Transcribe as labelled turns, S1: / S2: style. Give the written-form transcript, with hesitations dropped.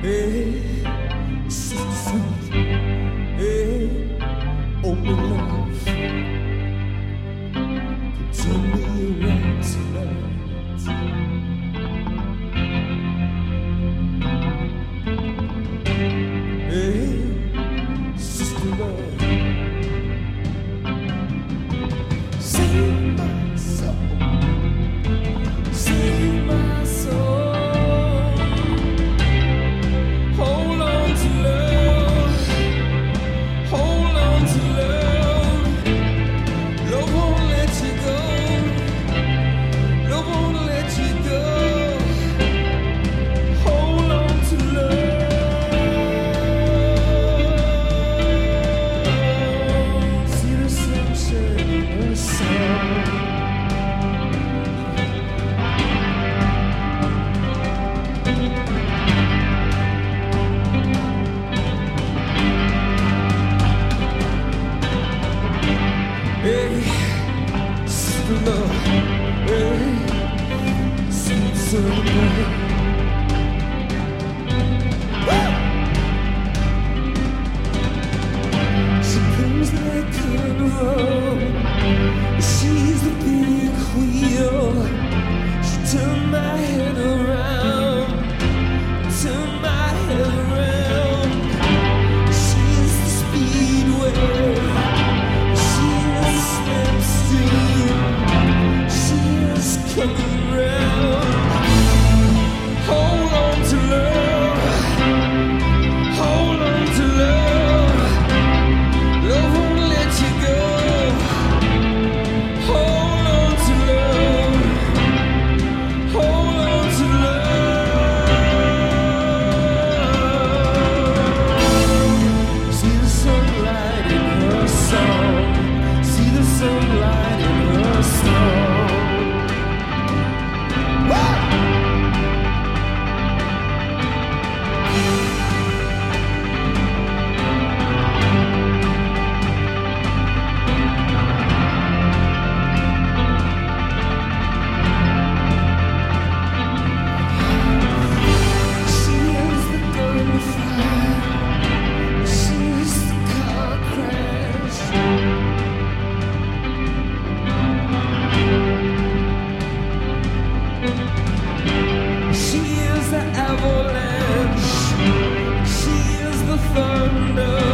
S1: Hey, sister, sweet. Hey, oh my love, turn me around tonight. Hey, sister love, save my soul, save my soul. Hold on to love, hold on to love. Love won't let you go, love won't let you go. Hold on to love. See the sunshine in her song. Hey, sister love, hey, sweet summer. She comes like carnival, she's the big wheel. She turned my head around, turned my head around. She's the speedway, she's slipstream, she's coming round. Hold on to love, hold on to love. Love won't let you go. Hold on to love, hold on to love. See the sunlight in her song, see the sunlight in her song. She is the gunfire, she is the car crash. She is the avalanche, she is the thunder.